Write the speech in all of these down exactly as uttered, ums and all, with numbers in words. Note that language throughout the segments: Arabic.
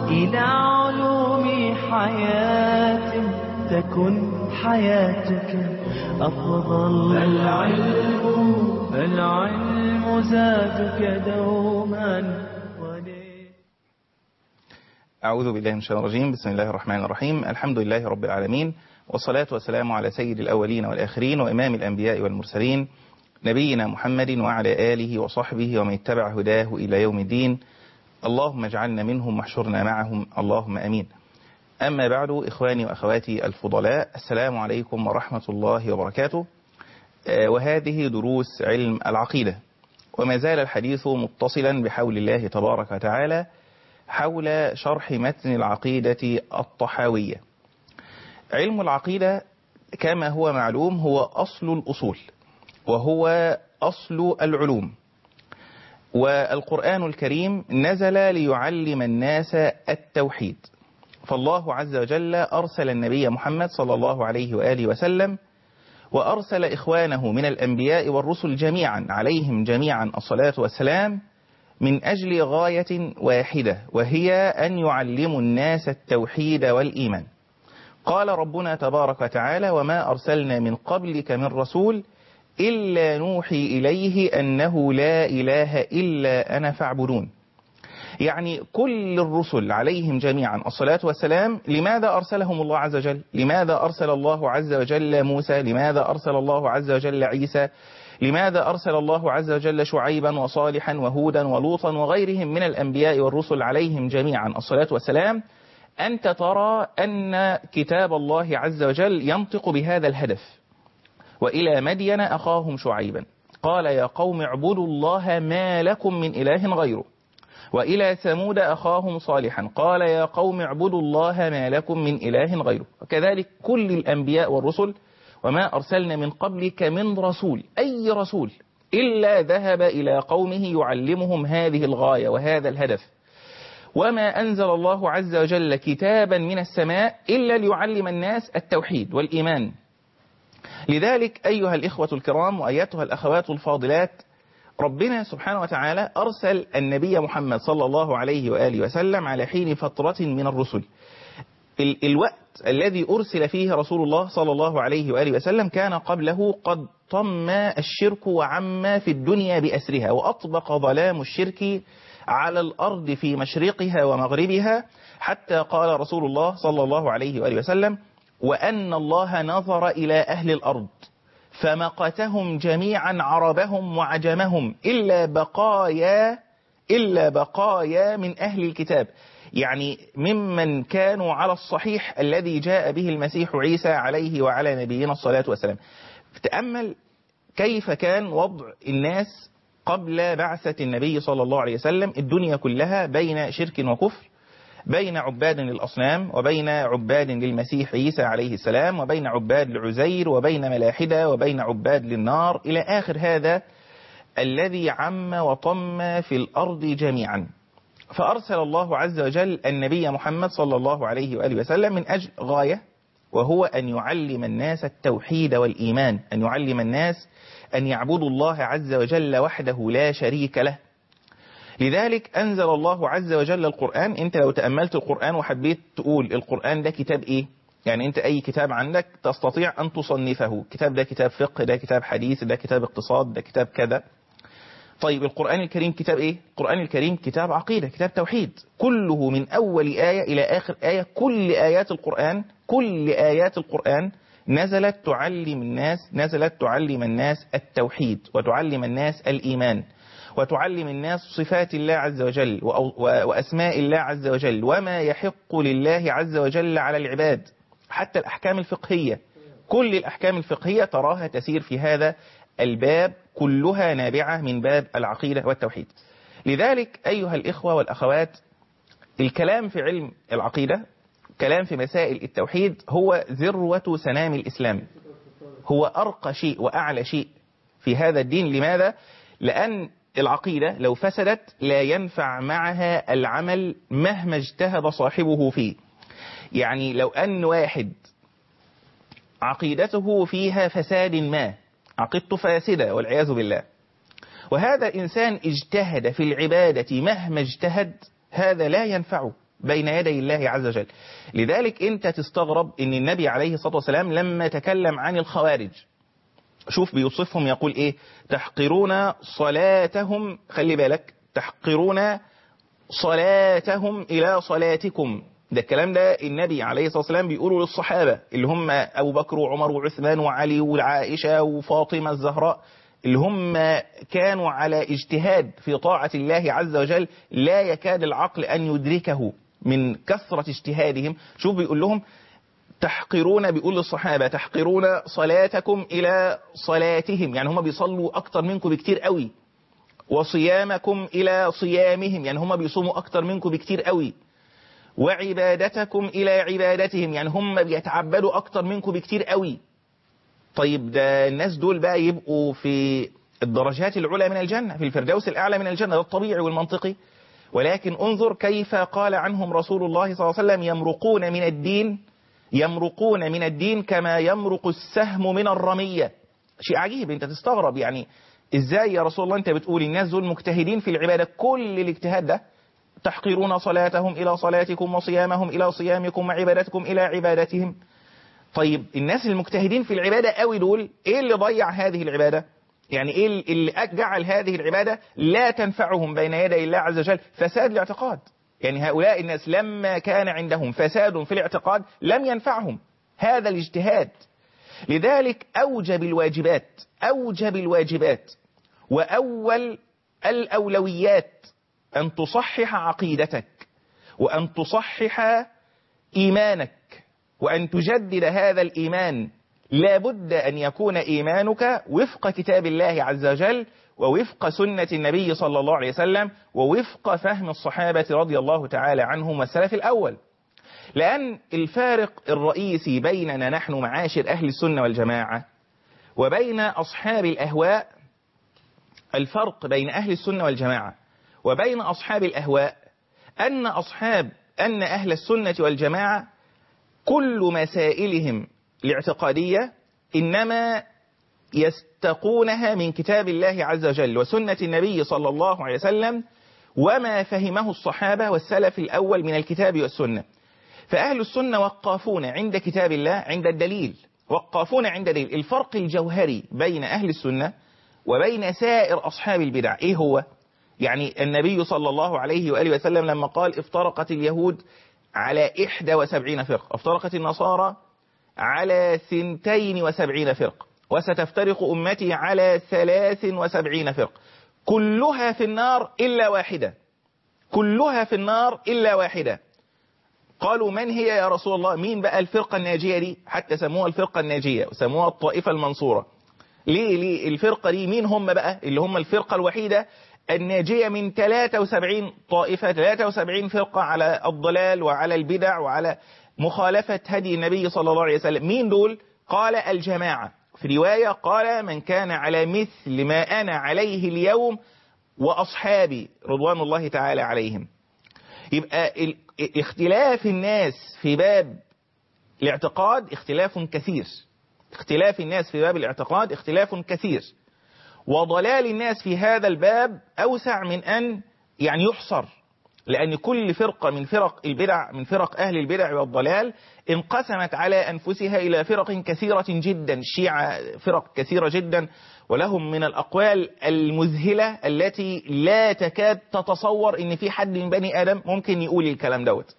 إلى علوم حياة تكن حياتك أفضل. العلم العلم زادك دوما. أعوذ بالله من الشيطان الرجيم. بسم الله الرحمن الرحيم. الحمد لله رب العالمين، والصلاة والسلام على سيد الأولين والآخرين وإمام الأنبياء والمرسلين نبينا محمد وعلى آله وصحبه ومن اتبع هداه إلى يوم الدين. اللهم اجعلنا منهم واحشرنا معهم، اللهم أمين. أما بعد، إخواني وأخواتي الفضلاء، السلام عليكم ورحمة الله وبركاته. وهذه دروس علم العقيدة، وما زال الحديث متصلا بحول الله تبارك وتعالى حول شرح متن العقيدة الطحاوية. علم العقيدة كما هو معلوم هو أصل الأصول، وهو أصل العلوم، والقرآن الكريم نزل ليعلم الناس التوحيد. فالله عز وجل أرسل النبي محمد صلى الله عليه وآله وسلم، وأرسل إخوانه من الأنبياء والرسل جميعا عليهم جميعا الصلاة والسلام من أجل غاية واحدة، وهي أن يعلموا الناس التوحيد والإيمان. قال ربنا تبارك وتعالى: وما أرسلنا من قبلك من رسول إلا نوحي إليه أنه لا إله إلا أنا فاعبدون. يعني كل الرسل عليهم جميعا الصلاة والسلام، لماذا أرسلهم الله عز وجل؟ لماذا أرسل الله عز وجل موسى؟ لماذا أرسل الله عز وجل عيسى؟ لماذا أرسل الله عز وجل شعيبا وصالحا وهودا ولوطا وغيرهم من الأنبياء والرسل عليهم جميعا الصلاة والسلام؟ أنت ترى أن كتاب الله عز وجل ينطق بهذا الهدف. وإلى مدين أخاهم شعيبا قال يا قوم اعبدوا الله ما لكم من إله غيره. وإلى ثمود أخاهم صالحا قال يا قوم اعبدوا الله ما لكم من إله غيره. وكذلك كل الأنبياء والرسل، وما أرسلنا من قبلك من رسول، أي رسول إلا ذهب إلى قومه يعلمهم هذه الغاية وهذا الهدف. وما أنزل الله عز وجل كتابا من السماء إلا ليعلم الناس التوحيد والإيمان. لذلك أيها الإخوة الكرام وأيتها الأخوات الفاضلات، ربنا سبحانه وتعالى أرسل النبي محمد صلى الله عليه وآله وسلم على حين فترة من الرسل. ال الوقت الذي أرسل فيه رسول الله صلى الله عليه وآله وسلم كان قبله قد طم الشرك وعم في الدنيا بأسرها، وأطبق ظلام الشرك على الأرض في مشرقها ومغربها، حتى قال رسول الله صلى الله عليه وآله وسلم: وأن الله نظر إلى أهل الأرض فمقتهم جميعا عربهم وعجمهم إلا بقايا إلا بقايا من أهل الكتاب، يعني ممن كانوا على الصحيح الذي جاء به المسيح عيسى عليه وعلى نبينا الصلاة والسلام. تأمل كيف كان وضع الناس قبل بعثة النبي صلى الله عليه وسلم. الدنيا كلها بين شرك وكفر، بين عباد للأصنام وبين عباد للمسيح عيسى عليه السلام، وبين عباد لعزير وبين ملاحدة وبين عباد للنار، إلى آخر هذا الذي عم وطم في الأرض جميعا. فأرسل الله عز وجل النبي محمد صلى الله عليه وآله وسلم من أجل غاية، وهو أن يعلم الناس التوحيد والإيمان، أن يعلم الناس أن يعبدوا الله عز وجل وحده لا شريك له. لذلك أنزل الله عز وجل القرآن. أنت لو تأملت القرآن وحبيت تقول القرآن ده كتاب إيه، يعني أنت أي كتاب عندك تستطيع أن تصنفه، كتاب ده كتاب فقه، ده كتاب حديث، ده كتاب اقتصاد، ده كتاب كذا. طيب القرآن الكريم كتاب إيه؟ القرآن الكريم كتاب عقيدة، كتاب توحيد، كله من أول آية إلى آخر آية. كل آيات القرآن كل آيات القرآن نزلت تعلم الناس نزلت تعلم الناس التوحيد، وتعلم الناس الإيمان، وتعلم الناس صفات الله عز وجل وأسماء الله عز وجل، وما يحق لله عز وجل على العباد. حتى الأحكام الفقهية، كل الأحكام الفقهية تراها تسير في هذا الباب، كلها نابعة من باب العقيدة والتوحيد. لذلك أيها الإخوة والأخوات، الكلام في علم العقيدة، كلام في مسائل التوحيد، هو ذروة سنام الإسلام، هو أرقى شيء وأعلى شيء في هذا الدين. لماذا؟ لأن العقيدة لو فسدت لا ينفع معها العمل مهما اجتهد صاحبه فيه. يعني لو أن واحد عقيدته فيها فساد ما، عقيدته فاسدة والعياذ بالله، وهذا إنسان اجتهد في العبادة مهما اجتهد، هذا لا ينفعه بين يدي الله عز وجل. لذلك أنت تستغرب أن النبي عليه الصلاة والسلام لما تكلم عن الخوارج، شوف بيوصفهم يقول إيه؟ تحقرون صلاتهم، خلي بالك، تحقرون صلاتهم إلى صلاتكم. ده الكلام ده النبي عليه الصلاة والسلام بيقوله للصحابة اللي هم أبو بكر وعمر وعثمان وعلي وعائشة وفاطمة الزهراء، اللي هم كانوا على اجتهاد في طاعة الله عز وجل لا يكاد العقل أن يدركه من كثرة اجتهادهم. شوف بيقول لهم تحقرون، بيقول للصحابة تحقرون صلاتكم إلى صلاتهم، يعني هم بيصلوا أكتر منكم بكتير قوي، وصيامكم إلى صيامهم، يعني هم بيصوموا أكتر منكم بكتير قوي، وعبادتكم إلى عبادتهم، يعني هم بيتعبدوا أكتر منكم بكتير قوي. طيب ده الناس دول بقى يبقوا في الدرجات العلى من الجنة، في الفردوس الأعلى من الجنة، ده الطبيعي والمنطقي. ولكن انظر كيف قال عنهم رسول الله صلى الله عليه وسلم يمرقون من الدين، يمرقون من الدين كما يمرق السهم من الرمية. شيء عجيب، انت تستغرب يعني ازاي يا رسول الله انت بتقول الناس دول مجتهدين في العبادة، كل الاجتهاد ده، تحقرون صلاتهم إلى صلاتكم وصيامهم إلى صيامكم وعبادتكم إلى عبادتهم. طيب الناس المجتهدين في العبادة قوي دول ايه اللي ضيع هذه العبادة؟ يعني ايه اللي جعل هذه العبادة لا تنفعهم بين يدي الله عز وجل؟ فساد الاعتقاد. يعني هؤلاء الناس لما كان عندهم فساد في الاعتقاد لم ينفعهم هذا الاجتهاد. لذلك أوجب الواجبات، أوجب الواجبات وأول الأولويات أن تصحح عقيدتك، وأن تصحح إيمانك، وأن تجدد هذا الإيمان. لا بد أن يكون إيمانك وفق كتاب الله عز وجل، ووفق سنة النبي صلى الله عليه وسلم، ووفق فهم الصحابة رضي الله تعالى عنهم والسلف الأول. لأن الفارق الرئيسي بيننا نحن معاشر أهل السنة والجماعة وبين أصحاب الأهواء، الفرق بين أهل السنة والجماعة وبين أصحاب الأهواء أن أصحاب أن أهل السنة والجماعة كل مسائلهم الاعتقادية إنما يستقونها من كتاب الله عز وجل وسنة النبي صلى الله عليه وسلم وما فهمه الصحابة والسلف الأول من الكتاب والسنة. فأهل السنة وقافون عند كتاب الله، عند الدليل، وقافون عند دليل. الفرق الجوهري بين أهل السنة وبين سائر أصحاب البدع إيه هو؟ يعني النبي صلى الله عليه وآله وسلم لما قال افترقت اليهود على إحدى وسبعين فرقة، افترقت النصارى على ثنتين وسبعين فرقة، وستفترق أمتي على ثلاث وسبعين فرقة، كلها في النار إلا واحدة، كلها في النار إلا واحدة. قالوا من هي يا رسول الله؟ مين بقى الفرقة الناجية دي؟ حتى سموها الفرقة الناجية وسموها الطائفة المنصورة. ليه؟ ليه الفرقة دي؟ مين هم بقى اللي هم الفرقة الوحيدة الناجية من ثلاثة وسبعين طائفة، ثلاثة وسبعين فرقة على الضلال وعلى البدع وعلى مخالفة هدي النبي صلى الله عليه وسلم؟ مين دول؟ قال الجماعة. في رواية قال من كان على مثل ما أنا عليه اليوم وأصحابي رضوان الله تعالى عليهم. يبقى اختلاف الناس في باب الاعتقاد اختلاف كثير، اختلاف الناس في باب الاعتقاد اختلاف كثير، وضلال الناس في هذا الباب أوسع من أن يعني يحصر، لأن كل فرقة من فرق البدع، من فرق أهل البدع والضلال، انقسمت على أنفسها إلى فرق كثيرة جدا. الشيعة فرق كثيرة جدا، ولهم من الأقوال المذهلة التي لا تكاد تتصور إن في حد من بني آدم ممكن يقول الكلام دوت.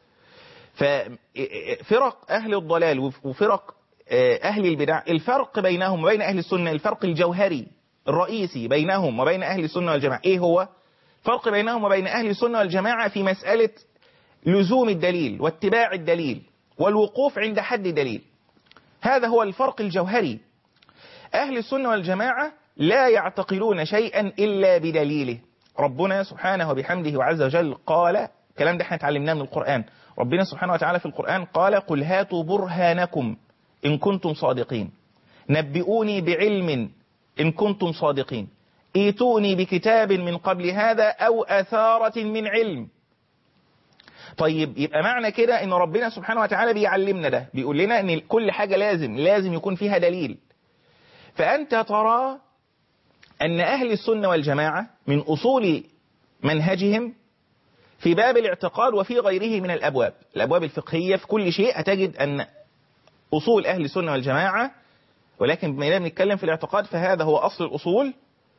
ففرق أهل الضلال وفرق أهل البدع، الفرق بينهم وبين أهل السنة، الفرق الجوهري الرئيسي بينهم وبين أهل السنة والجماعة إيه هو؟ فرق بينهم وبين أهل السنة والجماعة في مسألة لزوم الدليل واتباع الدليل والوقوف عند حد دليل. هذا هو الفرق الجوهري. أهل السنة والجماعة لا يعتقلون شيئا إلا بدليله. ربنا سبحانه وبحمده وعز وجل قال، الكلام ده احنا اتعلمناه من القرآن، ربنا سبحانه وتعالى في القرآن قال قل هاتوا برهانكم إن كنتم صادقين، نبئوني بعلم إن كنتم صادقين، ايتوني بكتاب من قبل هذا أو أثارة من علم. طيب يبقى معنى كده ان ربنا سبحانه وتعالى بيعلمنا ده، بيقول لنا ان كل حاجة لازم لازم يكون فيها دليل. فأنت ترى أن أهل السنة والجماعة من أصول منهجهم في باب الاعتقاد وفي غيره من الأبواب، الأبواب الفقهية في كل شيء هتجد أن أصول أهل السنة والجماعة، ولكن بما أننا بنتكلم في الاعتقاد فهذا هو أصل الأصول.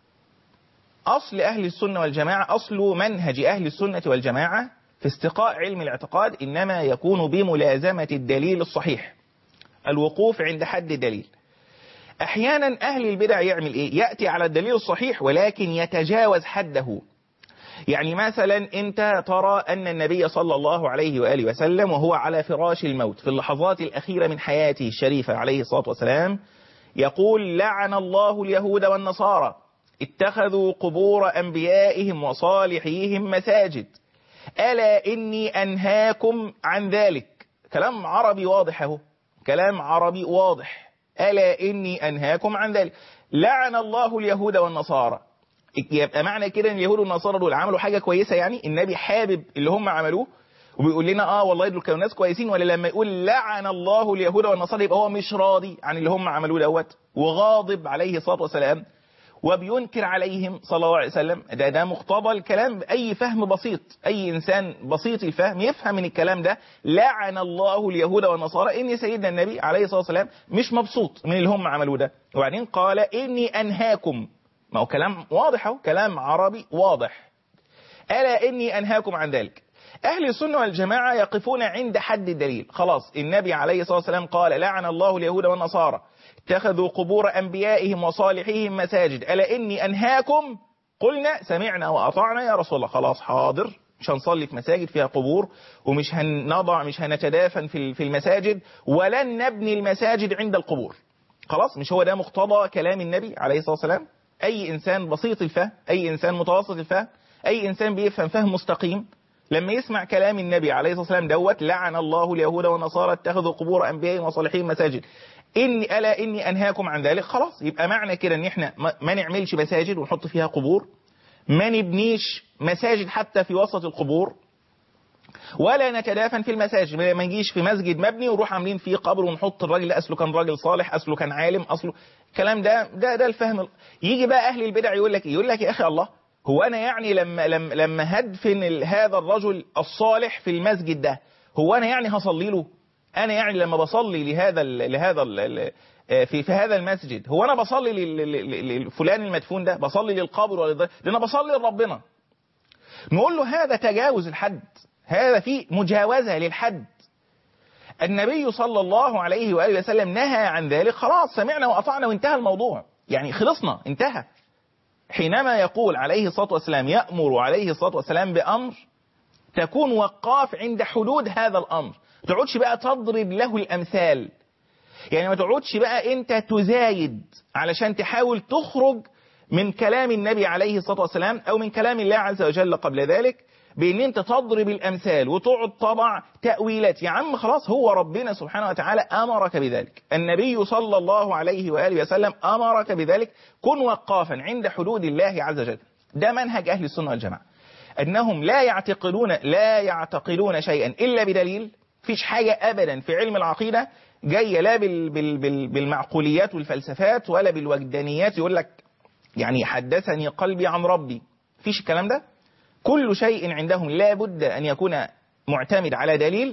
أصل أهل السنة والجماعة، أصل منهج أهل السنة والجماعة في استقاء علم الاعتقاد إنما يكون بملازمة الدليل الصحيح، الوقوف عند حد الدليل. أحيانا أهل البدع يعمل إيه؟ يأتي على الدليل الصحيح ولكن يتجاوز حده. يعني مثلا أنت ترى أن النبي صلى الله عليه وآله وسلم وهو على فراش الموت في اللحظات الأخيرة من حياته الشريفة عليه الصلاة والسلام يقول: لعن الله اليهود والنصارى اتخذوا قبور أنبيائهم وصالحيهم مساجد ألا إني أنهاكم عن ذلك. كلام عربي واضح، اهو كلام عربي واضح. ألا إني أنهاكم عن ذلك. لعن الله اليهود والنصارى، يبقى معنى كده ان اليهود والنصارى دول عملوا حاجة كويسة؟ يعني النبي حابب اللي هم عملوه وبيقول لنا اه والله دول كانوا ناس كويسين؟ ولا لما يقول لعن الله اليهود والنصارى يبقى هو مش راضي عن اللي هم عملوه دوت وغاضب عليه الصلاة والسلام وبينكر عليهم صلى الله عليه وسلم؟ ده ده مقتضى الكلام. أي فهم بسيط، أي إنسان بسيط الفهم يفهم من الكلام ده لعن الله اليهود والنصارى إن سيدنا النبي عليه الصلاة والسلام مش مبسوط من اللي هم عملوه ده. وبعدين قال إني أنهاكم، ما هو كلام واضح، اهو كلام عربي واضح. ألا إني أنهاكم عن ذلك. أهل السنة والجماعة يقفون عند حد الدليل. خلاص النبي عليه الصلاة والسلام قال: لعن الله اليهود والنصارى اتخذوا قبور أنبيائهم وصالحيهم مساجد ألا إني أنهاكم. قلنا سمعنا وأطعنا يا رسول الله. خلاص حاضر، مش هنصلي في مساجد فيها قبور، ومش هنضع مش هنتدافن في المساجد، ولن نبني المساجد عند القبور. خلاص مش هو ده مقتضى كلام النبي عليه الصلاة والسلام؟ أي إنسان بسيط الفهم، أي إنسان متوسط الفهم، أي إنسان بيفهم فهم مستقيم لما يسمع كلام النبي عليه الصلاة والسلام دوت: لعن الله اليهود والنصارى اتخذوا قبور أنبيائهم وصالحين مساجد إني ألا إني أنهاكم عن ذلك. خلاص يبقى معنى كده إن إحنا ما نعملش مساجد ونحط فيها قبور، ما نبنيش مساجد حتى في وسط القبور، ولا نتدافن في المساجد. ما نجيش في مسجد مبني ونروح عاملين فيه قبر ونحط الراجل ده أصله كان راجل صالح، أصله كان عالم، أصله الكلام ده ده ده الفهم. يجي بقى أهل البدع يقول لك يقول لك يا أخي الله، هو أنا يعني لما لما لما هدفن هذا الرجل الصالح في المسجد ده، هو أنا يعني هصلي له؟ أنا يعني لما بصلي لهذا ال لهذا ال في في هذا المسجد، هو أنا بصلي لفلان المدفون ده؟ بصلي للقبر ولا ده؟ أنا بصلي لربنا. نقول له هذا تجاوز الحد، هذا فيه مجاوزة للحد. النبي صلى الله عليه وآله وسلم نهى عن ذلك، خلاص سمعنا وأطعنا وانتهى الموضوع، يعني خلصنا انتهى. حينما يقول عليه الصلاة والسلام، يأمر عليه الصلاة والسلام بأمر، تكون وقاف عند حدود هذا الأمر، ما تقعدش بقى تضرب له الأمثال. يعني ما تقعدش بقى أنت تزايد علشان تحاول تخرج من كلام النبي عليه الصلاة والسلام أو من كلام الله عز وجل قبل ذلك بأن أنت تضرب الأمثال وتقعد تضع تأويلات. يا عم خلاص، هو ربنا سبحانه وتعالى أمرك بذلك، النبي صلى الله عليه وآله وسلم أمرك بذلك. كن وقافا عند حدود الله عز وجل. ده منهج أهل السنة والجماعة، أنهم لا يعتقدون لا يعتقدون شيئا إلا بدليل. فيش حاجة أبدا في علم العقيدة جاية لا بال بال بال بالمعقوليات والفلسفات ولا بالوجدانيات، يقول لك يعني حدثني قلبي عن ربي، فيش الكلام ده. كل شيء عندهم لا بد أن يكون معتمد على دليل،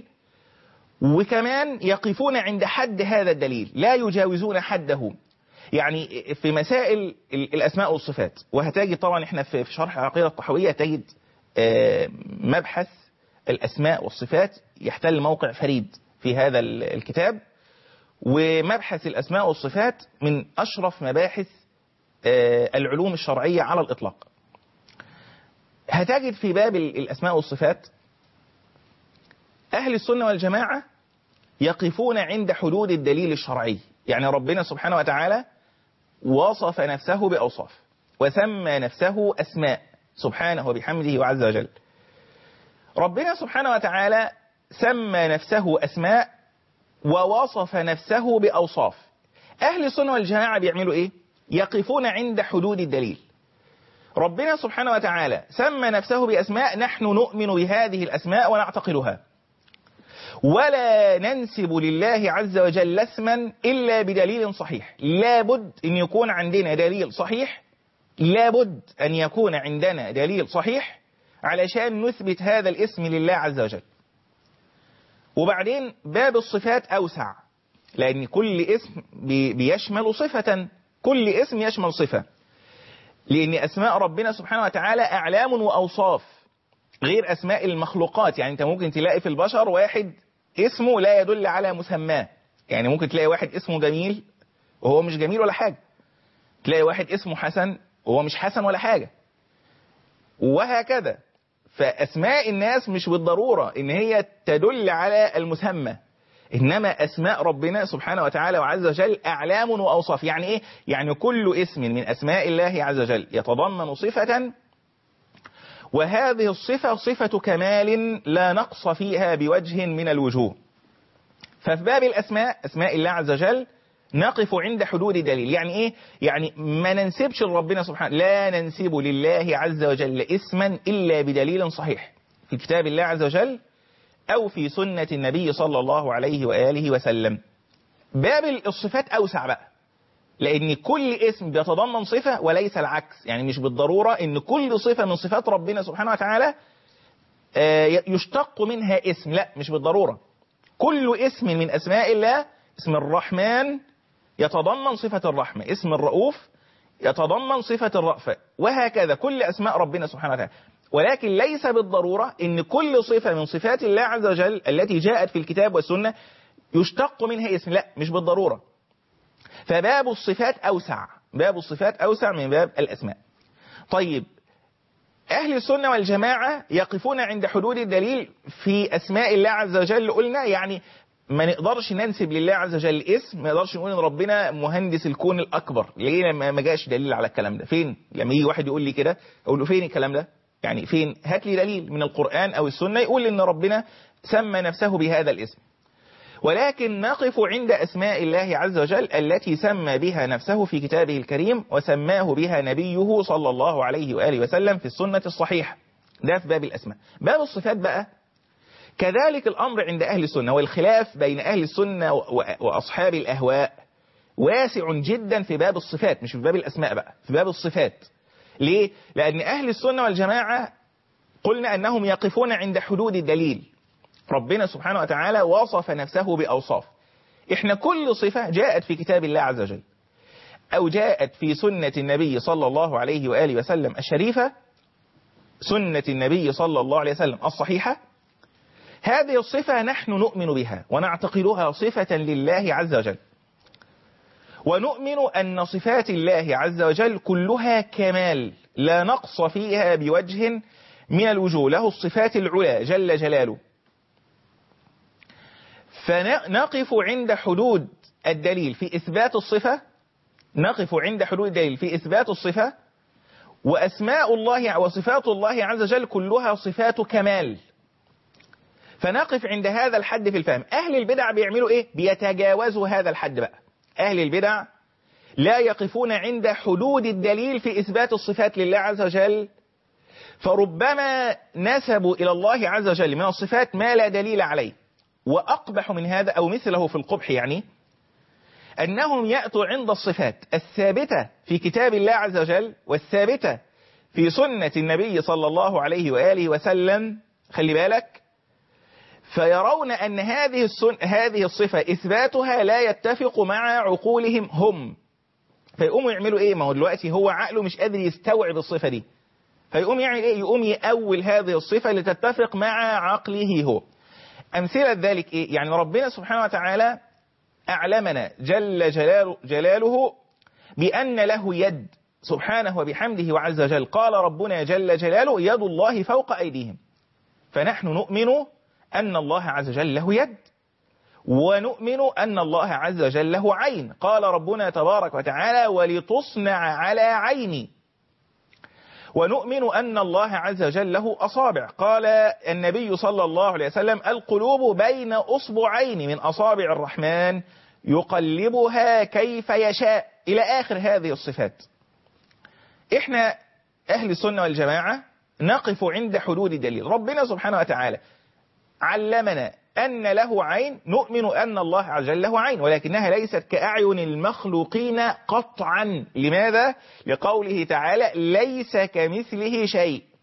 وكمان يقفون عند حد هذا الدليل، لا يجاوزون حده. يعني في مسائل الأسماء والصفات، وهتجد طبعا احنا في شرح العقيدة الطحوية تجد مبحث الأسماء والصفات يحتل موقع فريد في هذا الكتاب، ومبحث الأسماء والصفات من أشرف مباحث العلوم الشرعية على الإطلاق. هتجد في باب الأسماء والصفات أهل السنة والجماعة يقفون عند حدود الدليل الشرعي. يعني ربنا سبحانه وتعالى وصف نفسه بأوصاف وسمى نفسه أسماء سبحانه وبحمده وعز وجل. ربنا سبحانه وتعالى سمى نفسه أسماء ووصف نفسه بأوصاف. أهل السنة والجماعة بيعملوا إيه؟ يقفون عند حدود الدليل. ربنا سبحانه وتعالى سمى نفسه بأسماء، نحن نؤمن بهذه الأسماء ونعتقدها، ولا ننسب لله عز وجل اسما إلا بدليل صحيح. لابد أن يكون عندنا دليل صحيح، لابد أن يكون عندنا دليل صحيح علشان نثبت هذا الاسم لله عز وجل. وبعدين باب الصفات أوسع، لأن كل اسم بيشمل صفة، كل اسم يشمل صفة، لأن أسماء ربنا سبحانه وتعالى أعلام وأوصاف غير أسماء المخلوقات. يعني أنت ممكن تلاقي في البشر واحد اسمه لا يدل على مسماه، يعني ممكن تلاقي واحد اسمه جميل وهو مش جميل ولا حاجة، تلاقي واحد اسمه حسن وهو مش حسن ولا حاجة، وهكذا. فأسماء الناس مش بالضرورة إن هي تدل على المسمى، إنما أسماء ربنا سبحانه وتعالى وعز وجل أعلام وأوصاف. يعني إيه؟ يعني كل اسم من أسماء الله عز وجل يتضمن صفة، وهذه الصفة صفة كمال لا نقص فيها بوجه من الوجوه. ففي باب الأسماء، أسماء الله عز وجل، نقف عند حدود دليل. يعني إيه؟ يعني ما ننسبش لربنا سبحانه، لا ننسب لله عز وجل اسما إلا بدليل صحيح في كتاب الله عز وجل أو في سنة النبي صلى الله عليه وآله وسلم. باب الصفات أوسع بقى، لأن كل اسم بيتضمن صفة وليس العكس. يعني مش بالضرورة إن كل صفة من صفات ربنا سبحانه وتعالى يشتق منها اسم، لا مش بالضرورة. كل اسم من أسماء الله، اسم الرحمن يتضمن صفة الرحمة، اسم الرؤوف يتضمن صفة الرأفة، وهكذا كل أسماء ربنا سبحانه وتعالى. ولكن ليس بالضرورة إن كل صفة من صفات الله عز وجل التي جاءت في الكتاب والسنة يشتق منها اسم، لا مش بالضرورة. فباب الصفات أوسع، باب الصفات أوسع من باب الأسماء. طيب، أهل السنة والجماعة يقفون عند حدود الدليل في أسماء الله عز وجل. قلنا يعني ما نقدرش ننسب لله عز وجل اسم، ما نقدرش نقول ان ربنا مهندس الكون الأكبر. ليه ما جاش دليل على الكلام ده؟ فين؟ لما يجي واحد يقول لي كده أقول له فين الكلام ده؟ يعني فين؟ هات لي دليل من القرآن أو السنة يقول ان ربنا سمى نفسه بهذا الاسم. ولكن نقف عند أسماء الله عز وجل التي سمى بها نفسه في كتابه الكريم وسماه بها نبيه صلى الله عليه وآله وسلم في السنة الصحيحة. ده في باب الأسماء. باب الصفات بقى كذلك الأمر عند أهل السنة، والخلاف بين أهل السنة وأصحاب الأهواء واسع جدا في باب الصفات، مش في باب الأسماء بقى، في باب الصفات. ليه؟ لأن أهل السنة والجماعة قلنا أنهم يقفون عند حدود الدليل. ربنا سبحانه وتعالى وصف نفسه بأوصاف، إحنا كل صفة جاءت في كتاب الله عز وجل أو جاءت في سنة النبي صلى الله عليه وآله وسلم الشريفة، سنة النبي صلى الله عليه وسلم الصحيحة، هذه الصفة نحن نؤمن بها ونعتقدها صفة لله عز وجل، ونؤمن أن صفات الله عز وجل كلها كمال لا نقص فيها بوجه من الوجوه، له الصفات العلى جل جلاله. فنقف عند حدود الدليل في إثبات الصفة، نقف عند حدود الدليل في إثبات الصفة، وأسماء الله وصفات الله عز وجل كلها صفات كمال، فنقف عند هذا الحد في الفهم. أهل البدع بيعملوا إيه؟ بيتجاوزوا هذا الحد بقى. أهل البدع لا يقفون عند حدود الدليل في إثبات الصفات لله عز وجل، فربما نسبوا إلى الله عز وجل من الصفات ما لا دليل عليه. وأقبح من هذا أو مثله في القبح يعني أنهم يأتوا عند الصفات الثابتة في كتاب الله عز وجل والثابتة في سنة النبي صلى الله عليه وآله وسلم، خلي بالك، فيرون أن هذه السن هذه الصفة إثباتها لا يتفق مع عقولهم هم، فيقوموا يعملوا إيه؟ ما هو دلوقتي هو عقله مش قادر يستوعب الصفة دي، فيقوم يعمل إيه؟ يقوم يأول هذه الصفة لتتفق مع عقله هو. أمثلة ذلك إيه؟ يعني ربنا سبحانه وتعالى أعلمنا جل جلاله, جلاله بأن له يد سبحانه وبحمده وعز وجل. قال ربنا جل جلاله يد الله فوق أيديهم، فنحن نؤمن أن الله عز وجل له يد، ونؤمن أن الله عز وجل له عين. قال ربنا تبارك وتعالى ولتصنع على عيني. ونؤمن أن الله عز وجل له أصابع. قال النبي صلى الله عليه وسلم القلوب بين أصبعين من أصابع الرحمن يقلبها كيف يشاء، إلى آخر هذه الصفات. إحنا أهل السنة والجماعة نقف عند حدود الدليل. ربنا سبحانه وتعالى علمنا أن له عين، نؤمن أن الله عز وجل له عين، ولكنها ليست كأعين المخلوقين قطعا. لماذا؟ لقوله تعالى ليس كمثله شيء.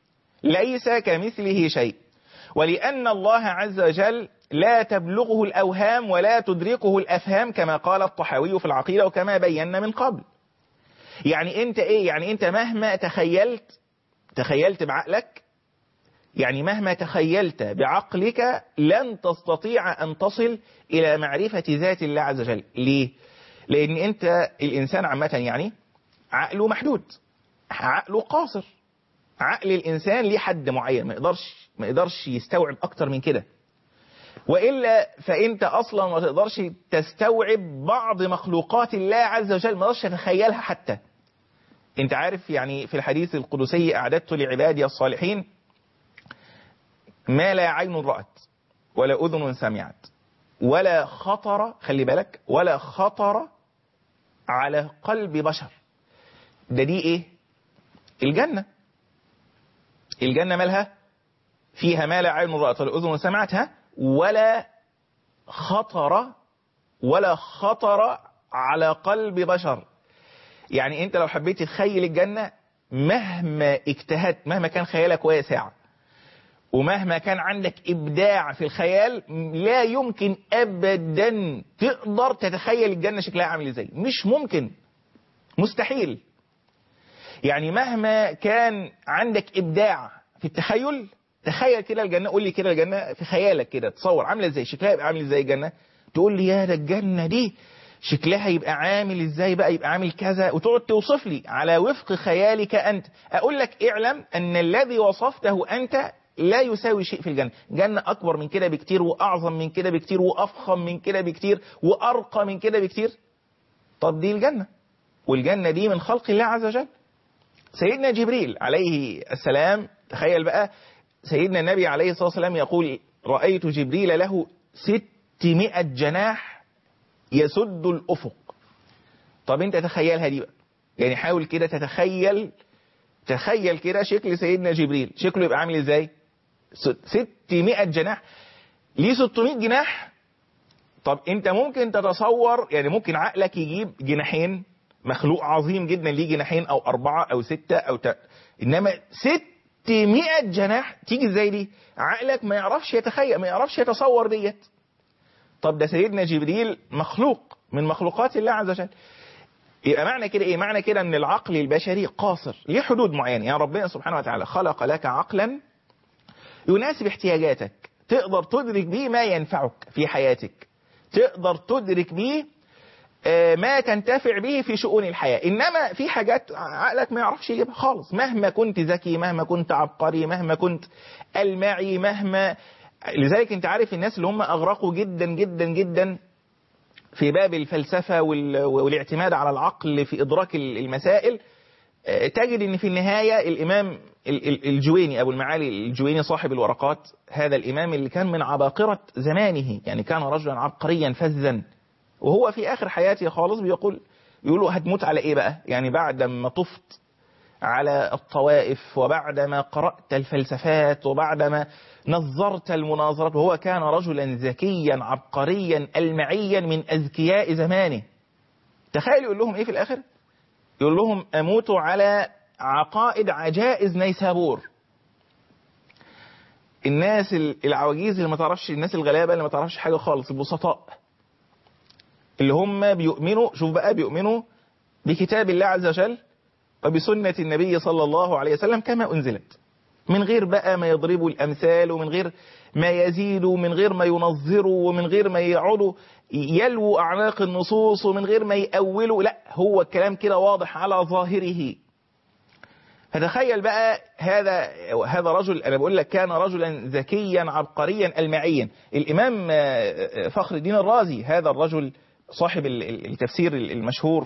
ليس كمثله شيء، ولأن الله عز وجل لا تبلغه الأوهام ولا تدركه الأفهام كما قال الطحاوي في العقيدة وكما بينا من قبل. يعني أنت إيه؟ يعني أنت مهما تخيلت تخيلت بعقلك، يعني مهما تخيلت بعقلك لن تستطيع أن تصل إلى معرفة ذات الله عز وجل. ليه؟ لأن أنت الإنسان عامة يعني عقله محدود، عقله قاصر، عقل الإنسان ليه حد معين، ما يقدرش ما يقدرش يستوعب أكتر من كده، وإلا فأنت أصلا ما تقدرش تستوعب بعض مخلوقات الله عز وجل، ما تقدرش تتخيلها حتى. أنت عارف يعني في الحديث القدسي أعددت لعبادي الصالحين ما لا عين رأت ولا أذن سمعت ولا خطر، خلي بالك، ولا خطر على قلب بشر. ده دي إيه؟ الجنة. الجنة مالها؟ فيها ما لا عين رأت ولا أذن سمعتها ولا خطر ولا خطر على قلب بشر. يعني أنت لو حبيت تتخيل الجنة مهما اجتهدت، مهما كان خيالك واسع ومهما كان عندك إبداع في الخيال، لا يمكن أبدا تقدر تتخيل الجنة شكلها عامل إزاي، مش ممكن، مستحيل. يعني مهما كان عندك إبداع في التخيل، تخيل كده الجنة، قول لي كده الجنة في خيالك كده، تصور عامله ازاي، شكلها يبقى عامل ازاي الجنة، تقول لي يا ده الجنة دي شكلها يبقى عامل ازاي بقى، يبقى عامل كذا، وتقعد توصف لي على وفق خيالك أنت. أقول لك اعلم أن الذي وصفته أنت لا يساوي شيء في الجنة. جنة أكبر من كده بكتير، وأعظم من كده بكتير، وأفخم من كده بكتير، وأرقى من كده بكتير. طب دي الجنة، والجنة دي من خلق الله عز وجل. سيدنا جبريل عليه السلام، تخيل بقى سيدنا النبي عليه الصلاة والسلام يقول رأيت جبريل له ستمائة جناح يسد الأفق. طب انت تخيلها دي بقى، يعني حاول كده تتخيل، تخيل كده شكل سيدنا جبريل شكله يبقى عامل ازاي. ستمائة جناح، ليه ستمائة جناح؟ طب انت ممكن تتصور، يعني ممكن عقلك يجيب جناحين، مخلوق عظيم جدا ليه جناحين او اربعة او ستة او ت... انما ستمائة جناح تيجي ازاي دي؟ عقلك ما يعرفش يتخيل، ما يعرفش يتصور ديت. طب ده سيدنا جبريل مخلوق من مخلوقات الله عز وجل. يبقى معنى كده ايه؟ معنى كده ان العقل البشري قاصر، ليه حدود معينة. يعني ربنا سبحانه وتعالى خلق لك عقلا يناسب احتياجاتك، تقدر تدرك به ما ينفعك في حياتك، تقدر تدرك به ما تنتفع به في شؤون الحياة. إنما في حاجات عقلك ما يعرفش يجيبها خالص، مهما كنت ذكي، مهما كنت عبقري، مهما كنت المعي، مهما. لذلك انت عارف الناس اللي هم أغرقوا جدا جدا جدا في باب الفلسفة والاعتماد على العقل في إدراك المسائل، تجد ان في النهاية الإمام الجويني، أبو المعالي الجويني صاحب الورقات، هذا الإمام اللي كان من عباقرة زمانه، يعني كان رجلا عبقريا فذا، وهو في آخر حياته خالص بيقول يقولوا هتموت على إيه بقى؟ يعني بعد ما طفت على الطوائف، وبعد ما قرأت الفلسفات، وبعد ما نظرت المناظرات، وهو كان رجلا ذكيا عبقريا ألمعيا من أذكياء زمانه. تخيل يقول لهم إيه في الآخر؟ يقول لهم أموت على عقائد عجائز نيسابور. الناس العواجيز اللي ما تعرفش، الناس الغلابة اللي ما تعرفش حاجة خالص، البسطاء اللي هم بيؤمنوا، شوف بقى، بيؤمنوا بكتاب الله عز وجل وبسنة النبي صلى الله عليه وسلم كما أنزلت، من غير بقى ما يضربوا الأمثال، ومن غير ما يزيدوا، ومن غير ما ينظروا، ومن غير ما يقعدوا يلووا أعناق النصوص، ومن غير ما يأولوا، لا، هو الكلام كده واضح على ظاهره. فتخيل بقى هذا هذا رجل، أنا بقول لك كان رجلا ذكيا عبقريا ألمعيا. الإمام فخر الدين الرازي، هذا الرجل صاحب التفسير المشهور،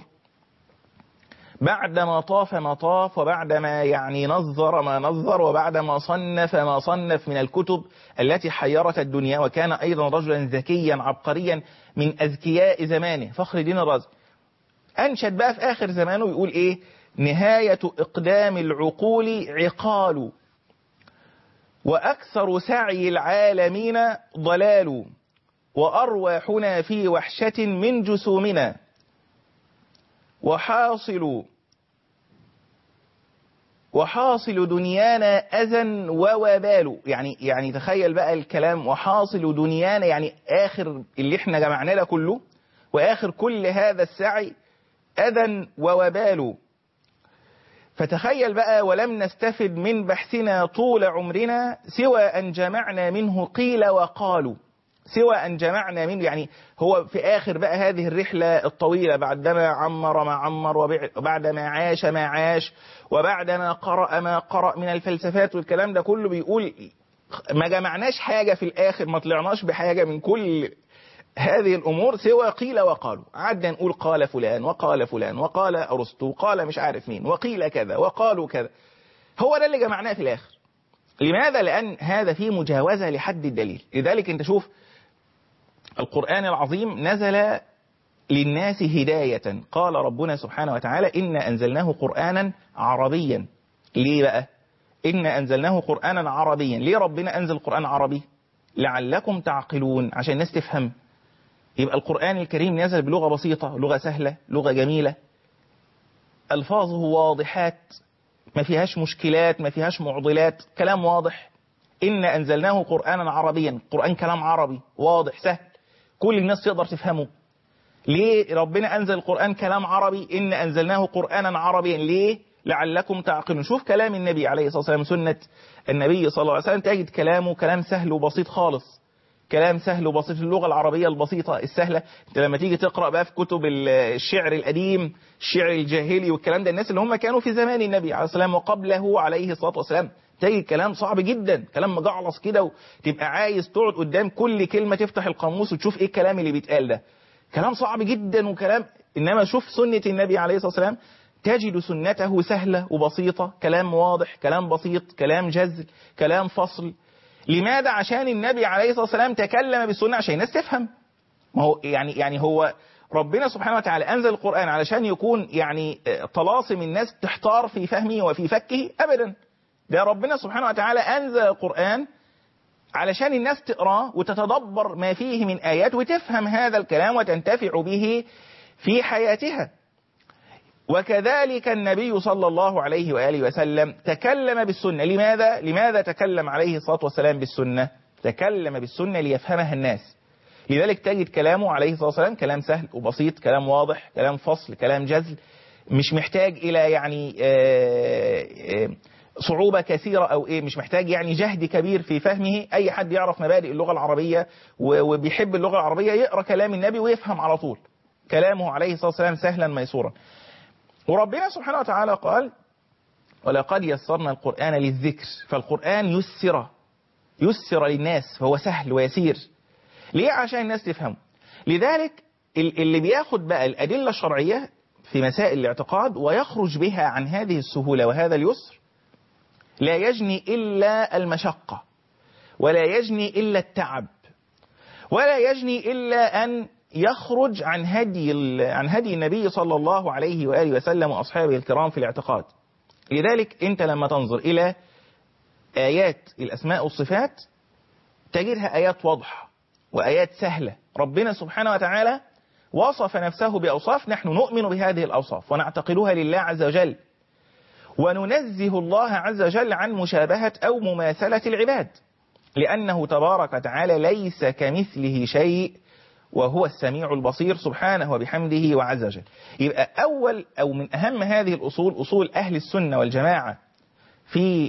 بعدما طاف ما طاف، وبعدما يعني نظر ما نظر، وبعدما صنف ما صنف من الكتب التي حيرت الدنيا، وكان أيضا رجلا ذكيا عبقريا من أذكياء زمانه، فخر الدين الرازي، أنشد بقى في آخر زمانه يقول إيه؟ نهاية إقدام العقول عقال، وأكثر سعي العالمين ضلال، وأرواحنا في وحشة من جسومنا، وحاصل وحاصل دنيانا أذى ووبال. يعني يعني تخيل بقى الكلام، وحاصل دنيانا يعني آخر اللي احنا جمعناه ده كله، وآخر كل هذا السعي أذى ووبال. فتخيل بقى، ولم نستفد من بحثنا طول عمرنا سوى أن جمعنا منه قيل وقالوا، سوى أن جمعنا منه. يعني هو في آخر بقى هذه الرحلة الطويلة، بعدما عمر ما عمر، وبعدما عاش ما عاش، وبعدما قرأ ما قرأ من الفلسفات والكلام ده كله، بيقول ما جمعناش حاجة في الآخر، ما طلعناش بحاجة من كل هذه الأمور سوى قيل وقالوا. قعدنا نقول قال فلان وقال فلان وقال أرسطو وقال مش عارف مين وقيل كذا وقالوا كذا. هو ده اللي جمعناه في الآخر. لماذا؟ لأن هذا فيه مجاوزة لحد الدليل. لذلك انت شوف القرآن العظيم نزل للناس هداية. قال ربنا سبحانه وتعالى إنا أنزلناه قرآنا عربيا. ليه بقى؟ إنا أنزلناه قرآنا عربيا. ليه ربنا أنزل قرآن عربي؟ لعلكم تعقلون، عشان الناس تفهم. يبقى القرآن الكريم نزل بلغة بسيطة، لغة سهلة، لغة جميلة، ألفاظه واضحات، ما فيهاش مشكلات، ما فيهاش معضلات، كلام واضح. إنا أنزلناه قرآنا عربيا، قرآن كلام عربي واضح سهل، كل الناس تقدر تفهمه. ليه ربنا أنزل القرآن كلام عربي؟ إنا أنزلناه قرآنا عربيا. ليه؟ لعلكم تعقلون. شوف كلام النبي عليه الصلاة والسلام، سنة النبي صلى الله عليه وسلم، تجد كلامه كلام سهل وبسيط خالص، كلام سهل وبسيط، اللغة العربية البسيطة السهلة. انت لما تيجي تقرأ بقى في كتب الشعر القديم، الشعر الجاهلي والكلام ده، الناس اللي هم كانوا في زمان النبي عليه الصلاة والسلام وقبله عليه الصلاة والسلام، تجد كلام صعب جدا، كلام مجعلص كده، وتبقى عايز تقعد قدام كل كلمة تفتح القاموس وتشوف ايه الكلام اللي بيتقال ده. كلام صعب جدا وكلام. انما شوف سنة النبي عليه الصلاة والسلام، تجد سنته سهلة وبسيطة، كلام واضح، كلام بسيط، كلام جزل، كلام فصل. لماذا؟ عشان النبي عليه الصلاة والسلام تكلم بالسنة عشان الناس تفهم. ما هو يعني يعني هو ربنا سبحانه وتعالى أنزل القرآن علشان يكون يعني طلاسم الناس تحتار في فهمه وفي فكه؟ أبدا. ده ربنا سبحانه وتعالى أنزل القرآن علشان الناس تقرأ وتتدبر ما فيه من آيات وتفهم هذا الكلام وتنتفع به في حياتها. وكذلك النبي صلى الله عليه وآله وسلم تكلم بالسنة. لماذا؟ لماذا تكلم عليه الصلاة والسلام بالسنة؟ تكلم بالسنة ليفهمها الناس. لذلك تجد كلامه عليه الصلاة والسلام كلام سهل وبسيط، كلام واضح، كلام فصل، كلام جزل، مش محتاج إلى يعني آآ آآ صعوبة كثيرة أو إيه، مش محتاج يعني جهد كبير في فهمه. أي حد يعرف مبادئ اللغة العربية وبيحب اللغة العربية يقرأ كلام النبي ويفهم على طول. كلامه عليه الصلاة والسلام سهلا ميسورا. وربنا سبحانه وتعالى قال ولقد يسرنا القرآن للذكر. فالقرآن يسر يسر للناس، فهو سهل ويسير. ليه؟ عشان الناس تفهمه. لذلك اللي بياخد بقى الأدلة الشرعية في مسائل الاعتقاد ويخرج بها عن هذه السهولة وهذا اليسر لا يجني إلا المشقة، ولا يجني إلا التعب، ولا يجني إلا أن يخرج عن هدي عن هدي النبي صلى الله عليه وآله وسلم وأصحابه الكرام في الاعتقاد. لذلك أنت لما تنظر إلى آيات الأسماء والصفات تجدها آيات واضحة وآيات سهلة. ربنا سبحانه وتعالى وصف نفسه بأوصاف نحن نؤمن بهذه الأوصاف ونعتقدها لله عز وجل، وننزه الله عز وجل عن مشابهة أو مماثلة العباد، لأنه تبارك وتعالى ليس كمثله شيء وهو السميع البصير سبحانه وبحمده وعز وجل. يبقى أول أو من أهم هذه الأصول أصول أهل السنة والجماعة في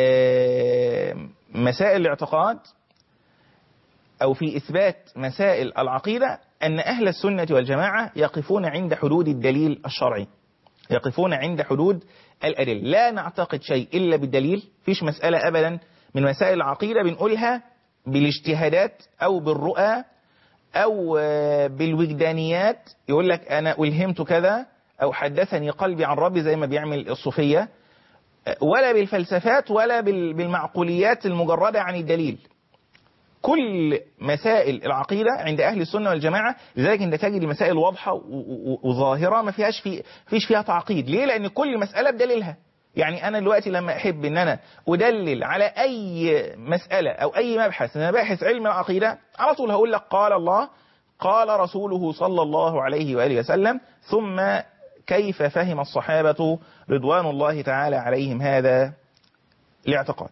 مسائل الاعتقاد أو في إثبات مسائل العقيدة، أن أهل السنة والجماعة يقفون عند حدود الدليل الشرعي، يقفون عند حدود الأدلة. لا نعتقد شيء إلا بالدليل. فيش مسألة أبدا من مسائل العقيدة بنقولها بالاجتهادات أو بالرؤى أو بالوجدانيات، يقول لك أنا ألهمت كذا أو حدثني قلبي عن ربي زي ما بيعمل الصوفية، ولا بالفلسفات ولا بالمعقوليات المجردة عن الدليل. كل مسائل العقيدة عند أهل السنة والجماعة، لذلك أنت تجد المسائل واضحة وظاهرة ما فيهاش في فيش فيها تعقيد. ليه؟ لأن كل مسألة بدليلها. يعني أنا دلوقتي لما أحب أن أنا أدلل على أي مسألة أو أي مبحث، أنا باحث علم العقيدة، على طول هقول لك قال الله قال رسوله صلى الله عليه وآله وسلم، ثم كيف فهم الصحابة رضوان الله تعالى عليهم هذا الاعتقاد.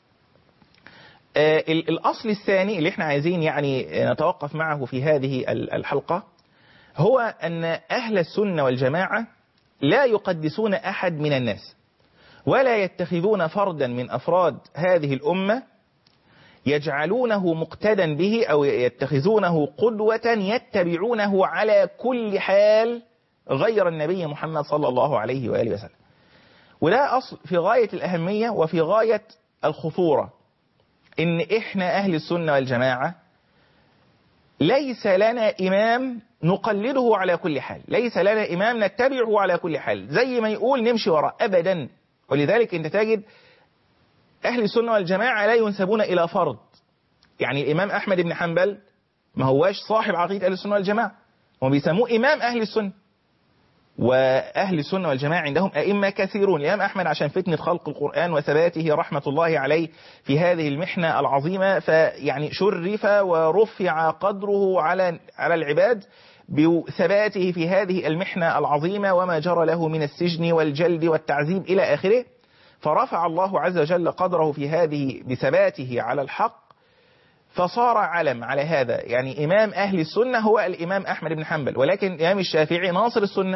الأصل الثاني اللي احنا عايزين يعني نتوقف معه في هذه الحلقة هو أن أهل السنة والجماعة لا يقدسون أحد من الناس، ولا يتخذون فردا من أفراد هذه الأمة يجعلونه مقتدا به أو يتخذونه قدوة يتبعونه على كل حال غير النبي محمد صلى الله عليه وآله وسلم. وده أصل في غاية الأهمية وفي غاية الخطورة، إن إحنا أهل السنة والجماعة ليس لنا إمام نقلده على كل حال، ليس لنا إمام نتبعه على كل حال زي ما يقول نمشي وراء أبدا. ولذلك أنت تجد أهل السنة والجماعة لا ينسبون إلى فرد. يعني الإمام أحمد بن حنبل ما هواش صاحب عقيدة أهل السنة والجماعة، هم بيسموه إمام أهل السنة. وأهل السنة والجماعة عندهم أئمة كثيرون. الإمام أحمد عشان فتنة خلق القرآن وثباته رحمة الله عليه في هذه المحنة العظيمة فيعني شرف ورفع قدره على على العباد بثباته في هذه المحنة العظيمة وما جرى له من السجن والجلد والتعذيب إلى آخره، فرفع الله عز وجل قدره في هذه بثباته على الحق، فصار علم على هذا. يعني إمام أهل السنة هو الإمام أحمد بن حنبل، ولكن الإمام الشافعي ناصر السنة.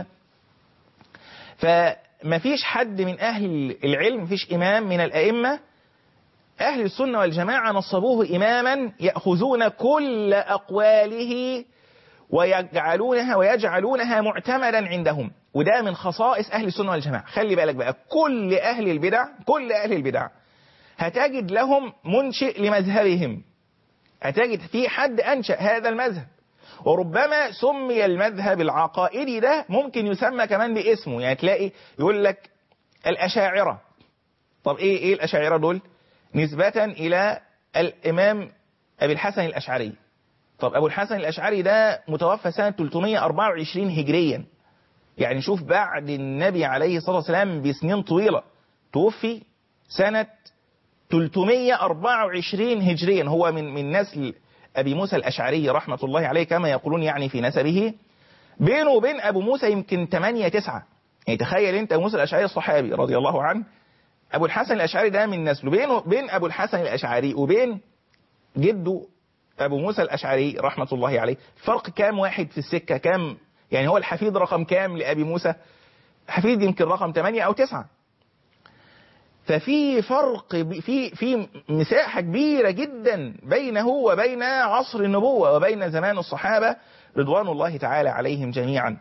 فما فيش حد من أهل العلم، فيش إمام من الأئمة أهل السنة والجماعة نصبوه إماما يأخذون كل أقواله ويجعلونها ويجعلونها معتمدا عندهم. وده من خصائص أهل السنة والجماعة. خلي بالك بقى، كل أهل البدع كل أهل البدع هتجد لهم منشئ لمذهبهم، هتجد في حد أنشأ هذا المذهب، وربما سمي المذهب العقائدي ده ممكن يسمى كمان باسمه. يعني تلاقي يقول لك الأشاعرة. طب إيه إيه الأشاعرة دول؟ نسبة إلى الإمام أبي الحسن الأشعري. طب أبو الحسن الأشعري ده متوفى سنة ثلاثمائة وأربعة وعشرين هجريا، يعني شوف بعد النبي عليه الصلاة والسلام بسنين طويلة، توفي سنة ثلاثمائة وأربعة وعشرين هجريا. هو من من نسل أبي موسى الأشعري رحمة الله عليه كما يقولون يعني في نسبه. بينه وبين أبو موسى يمكن ثمانية تسعة. يعني تخيل أنت أبو موسى الأشعري الصحابي رضي الله عنه، أبو الحسن الأشعري ده من نسله، بينه بين أبو الحسن الأشعري وبين جده أبو موسى الأشعري رحمة الله عليه فرق كام واحد في السكة؟ كام يعني؟ هو الحفيد رقم كام لأبي موسى؟ حفيد يمكن رقم ثمانية أو تسعة. ففي فرق، في في مساحة كبيرة جدا بينه وبين عصر النبوة وبين زمان الصحابة رضوان الله تعالى عليهم جميعا.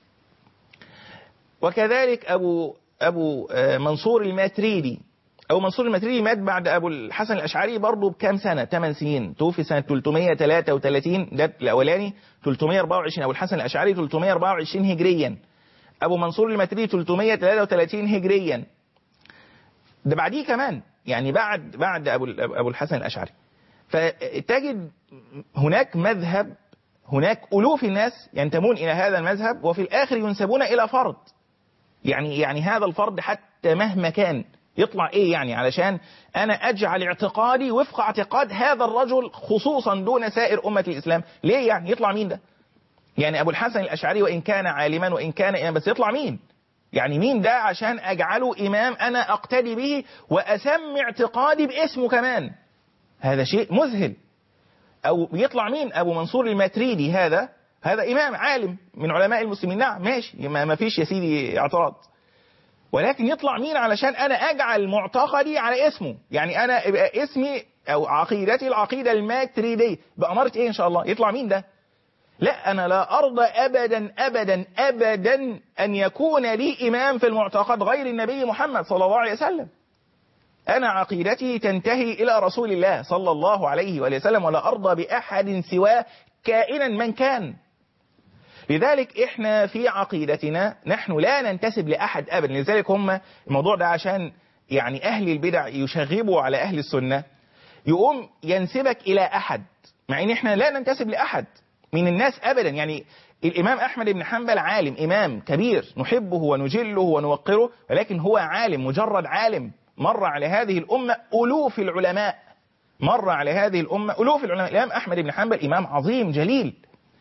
وكذلك أبو أبو منصور الماتريدي. أبو منصور الماتريدي مات بعد أبو الحسن الأشعري برضه بكام سنة؟ ثمان سنين. توفي سنة ثلاثمائة وثلاثة وثلاثين، ده الأولاني ثلاثمائة وأربعة وعشرين. أبو الحسن الأشعري ثلاثمائة وأربعة وعشرين هجريا، أبو منصور الماتريدي ثلاثمائة وثلاثة وثلاثين هجريا. ده بعديه كمان، يعني بعد بعد أبو أبو الحسن الأشعري. فتجد هناك مذهب، هناك ألوف الناس ينتمون إلى هذا المذهب، وفي الآخر ينسبون إلى فرد. يعني يعني هذا الفرد حتى مهما كان يطلع إيه يعني علشان أنا أجعل اعتقادي وفق اعتقاد هذا الرجل خصوصا دون سائر أمة الإسلام؟ ليه يعني؟ يطلع مين ده؟ يعني أبو الحسن الأشعري وإن كان عالما وإن كان إمام، بس يطلع مين؟ يعني مين ده عشان أجعله إمام أنا أقتدي به وأسمي اعتقادي باسمه كمان؟ هذا شيء مذهل. أو يطلع مين؟ أبو منصور الماتريدي، هذا هذا إمام عالم من علماء المسلمين، نعم ماشي، ما فيش يا سيدي اعتراض، ولكن يطلع مين علشان أنا أجعل معتقدي على اسمه؟ يعني أنا يبقى اسمي أو عقيدتي العقيدة الماتريدية بأمارة إيه إن شاء الله؟ يطلع مين ده؟ لا، أنا لا أرضى أبدا أبدا أبدا أن يكون لي إمام في المعتقد غير النبي محمد صلى الله عليه وسلم. أنا عقيدتي تنتهي إلى رسول الله صلى الله عليه وسلم، ولا أرضى بأحد سواه كائنا من كان. لذلك إحنا في عقيدتنا نحن لا ننتسب لأحد أبدا. لذلك هم الموضوع ده عشان يعني أهل البدع يشغبوا على أهل السنة، يقوم ينسبك إلى أحد، مع إن إحنا لا ننتسب لأحد من الناس أبدا. يعني الإمام أحمد بن حنبل عالم، إمام كبير نحبه ونجله ونوقره، ولكن هو عالم، مجرد عالم. مر على هذه الأمة ألوف العلماء، مر على هذه الأمة ألوف العلماء. الإمام أحمد بن حنبل إمام عظيم جليل،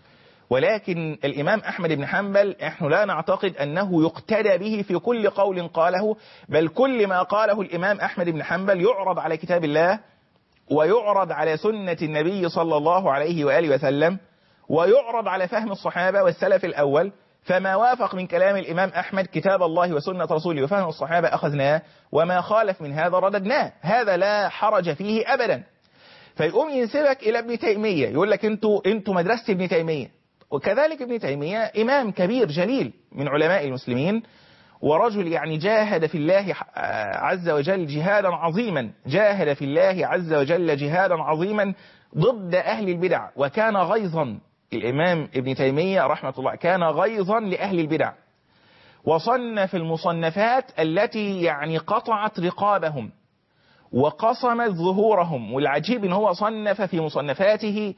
ولكن الإمام أحمد بن حنبل نحن لا نعتقد أنه يقتدى به في كل قول قاله، بل كل ما قاله الإمام أحمد بن حنبل يعرض على كتاب الله ويعرض على سنة النبي صلى الله عليه وآله وسلم ويعرض على فهم الصحابة والسلف الأول. فما وافق من كلام الإمام أحمد كتاب الله وسنة رسوله وفهم الصحابة أخذناه، وما خالف من هذا رددناه، هذا لا حرج فيه أبدا. فيقوم ينسبك إلى ابن تيمية يقول لك أنتوا أنتوا مدرسة ابن تيمية. وكذلك ابن تيمية إمام كبير جليل من علماء المسلمين، ورجل يعني جاهد في الله عز وجل جهادا عظيما، جاهد في الله عز وجل جهادا عظيما ضد أهل البدع، وكان غيظا. الإمام ابن تيمية رحمة الله كان غيظا لأهل البدع، وصنف المصنفات التي يعني قطعت رقابهم وقصمت ظهورهم. والعجيب ان هو صنف في مصنفاته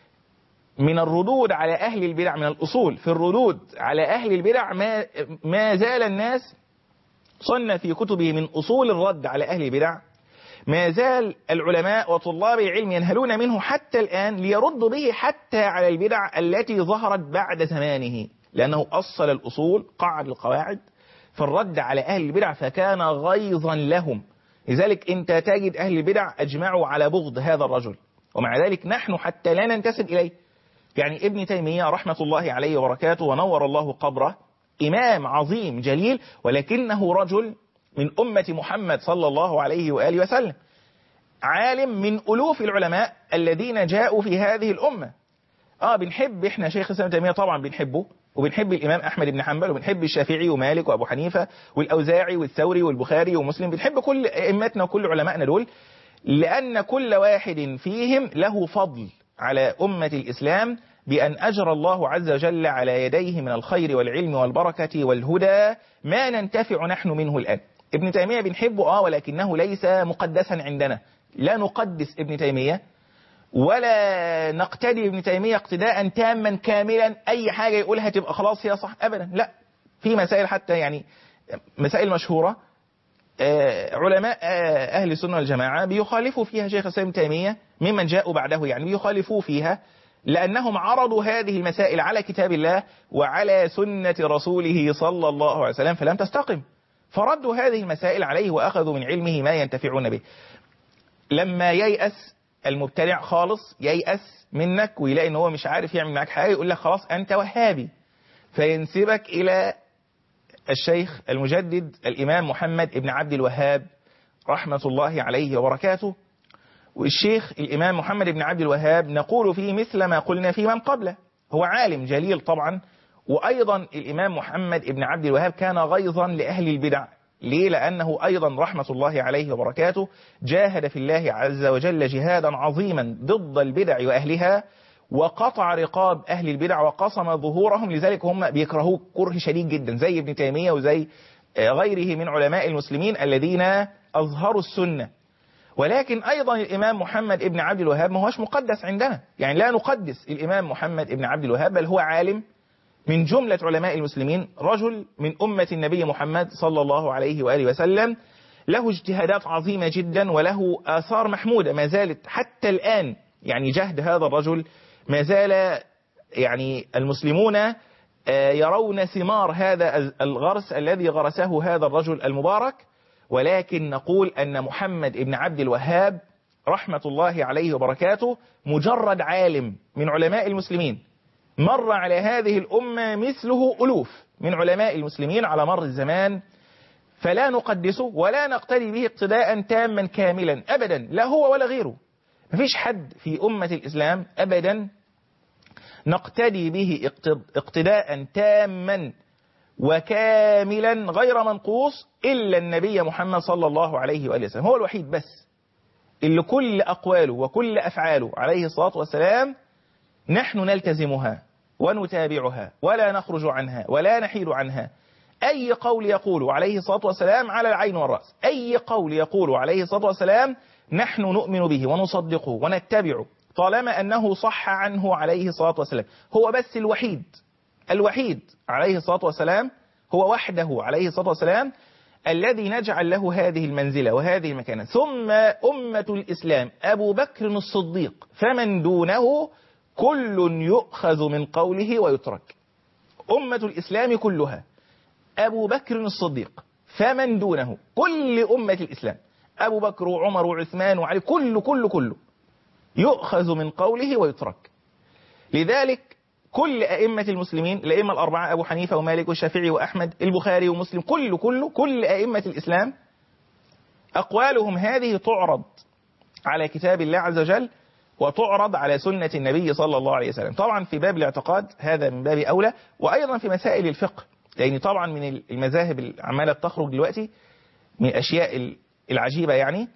من الردود على أهل البدع، من الأصول في الردود على أهل البدع ما, ما زال الناس صنف في كتبه من أصول الرد على أهل البدع، ما زال العلماء وطلاب العلم ينهلون منه حتى الآن ليردوا به حتى على البدع التي ظهرت بعد زمانه، لأنه أصل الأصول قعد القواعد في الرد على أهل البدع، فكان غيظا لهم. لذلك أنت تجد أهل البدع أجمعوا على بغض هذا الرجل، ومع ذلك نحن حتى لا ننتسب إليه. يعني ابن تيمية رحمة الله عليه وبركاته ونور الله قبره إمام عظيم جليل، ولكنه رجل من أمة محمد صلى الله عليه وآله وسلم، عالم من ألوف العلماء الذين جاءوا في هذه الأمة. آه بنحب إحنا شيخ الإسلام تيمية طبعا بنحبه، وبنحب الإمام أحمد بن حنبل، وبنحب الشافعي ومالك وأبو حنيفة والأوزاعي والثوري والبخاري ومسلم، بنحب كل أئمتنا وكل علمائنا دول، لأن كل واحد فيهم له فضل على أمة الإسلام بأن أجرى الله عز وجل على يديه من الخير والعلم والبركة والهدى ما ننتفع نحن منه الآن. ابن تيمية بنحبه آه ولكنه ليس مقدسا عندنا، لا نقدس ابن تيمية ولا نقتدي ابن تيمية اقتداء تاما كاملا، أي حاجة يقولها تبقى خلاص هي صح أبدا، لا. في مسائل حتى يعني مسائل مشهورة آه علماء آه أهل السنة والجماعة بيخالفوا فيها شيخ الإسلام تيمية ممن جاءوا بعده، يعني بيخالفوا فيها لأنهم عرضوا هذه المسائل على كتاب الله وعلى سنة رسوله صلى الله عليه وسلم فلم تستقم، فردوا هذه المسائل عليه وأخذوا من علمه ما ينتفعون به. لما ييأس المبتدع خالص، ييأس منك ويلاقي ان هو مش عارف يعمل معك حاجة، يقول لك خلاص أنت وهابي، فينسبك إلى الشيخ المجدد الإمام محمد ابن عبد الوهاب رحمة الله عليه وبركاته. والشيخ الإمام محمد بن عبد الوهاب نقول فيه مثل ما قلنا في من قبله، هو عالم جليل طبعا، وأيضا الإمام محمد بن عبد الوهاب كان غيظا لأهل البدع. ليه؟ لأنه أيضا رحمة الله عليه وبركاته جاهد في الله عز وجل جهادا عظيما ضد البدع وأهلها، وقطع رقاب أهل البدع وقصم ظهورهم، لذلك هم بيكرهوه كره شديد جدا زي ابن تيمية وزي غيره من علماء المسلمين الذين أظهروا السنة. ولكن أيضا الإمام محمد ابن عبد الوهاب ما هوش مقدس عندنا، يعني لا نقدس الإمام محمد ابن عبد الوهاب، بل هو عالم من جملة علماء المسلمين، رجل من أمة النبي محمد صلى الله عليه وآله وسلم، له اجتهادات عظيمة جدا وله آثار محمودة ما زالت حتى الآن، يعني جهد هذا الرجل ما زال يعني المسلمون يرون ثمار هذا الغرس الذي غرسه هذا الرجل المبارك. ولكن نقول أن محمد ابن عبد الوهاب رحمة الله عليه وبركاته مجرد عالم من علماء المسلمين، مر على هذه الأمة مثله ألوف من علماء المسلمين على مر الزمان، فلا نقدسه ولا نقتدي به اقتداء تاما كاملا أبدا، لا هو ولا غيره. مفيش حد في أمة الإسلام أبدا نقتدي به اقتداء تاما وكاملا غير منقوص إلا النبي محمد صلى الله عليه وآله وسلم، هو الوحيد بس اللي كل أقواله وكل أفعاله عليه الصلاة والسلام نحن نلتزمها ونتابعها ولا نخرج عنها ولا نحيل عنها. أي قول يقول عليه الصلاة والسلام على العين والرأس، أي قول يقول عليه الصلاة والسلام نحن نؤمن به ونصدقه ونتبعه طالما أنه صح عنه عليه الصلاة والسلام. هو بس الوحيد الوحيد عليه الصلاة والسلام، هو وحده عليه الصلاة والسلام الذي نجعل له هذه المنزلة وهذه المكانة. ثم أمة الإسلام أبو بكر الصديق، فمن دونه كل يؤخذ من قوله ويترك. أمة الإسلام كلها، أبو بكر الصديق فمن دونه، كل أمة الإسلام، أبو بكر وعمر وعثمان وعلي، كل كل كله يؤخذ من قوله ويترك. لذلك كل أئمة المسلمين، الأئمة الأربعة أبو حنيفة ومالك والشافعي وأحمد، البخاري ومسلم، كل كل كل أئمة الإسلام أقوالهم هذه تعرض على كتاب الله عز وجل وتعرض على سنة النبي صلى الله عليه وسلم. طبعا في باب الاعتقاد هذا من باب أولى، وأيضا في مسائل الفقه، لأن يعني طبعا من المذاهب العمالة تخرج دلوقتي من الأشياء العجيبة يعني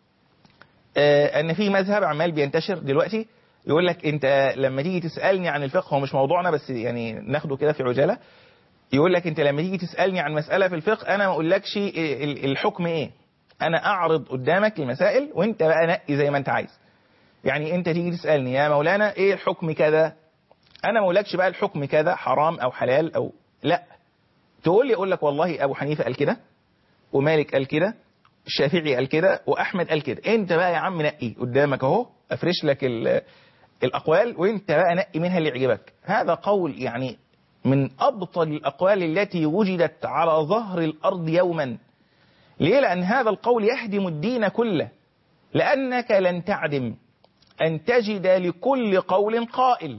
آه أن في مذهب عمال بينتشر دلوقتي يقول لك أنت لما تيجي تسألني عن الفقه، هو مش موضوعنا بس يعني ناخده كده في عجالة، يقول لك أنت لما تيجي تسألني عن مسألة في الفقه أنا ما أقولكش الحكم إيه، أنا أعرض قدامك المسائل وأنت بقى نقي زي ما أنت عايز. يعني أنت تيجي تسألني يا مولانا إيه الحكم كذا، أنا ما أقولكش بقى الحكم كذا حرام أو حلال أو لا، تقول لي أقول لك والله أبو حنيفة قال كده ومالك قال كده، الشافعي قال كده وأحمد قال كده، أنت بقى يا عم نقي قدامك أهو، أفرش لك الأقوال وأنت بقى نقي منها اللي يعجبك. هذا قول يعني من أبطل الأقوال التي وجدت على ظهر الأرض يوما. ليه؟ لأن هذا القول يهدم الدين كله، لأنك لن تعدم أن تجد لكل قول قائل،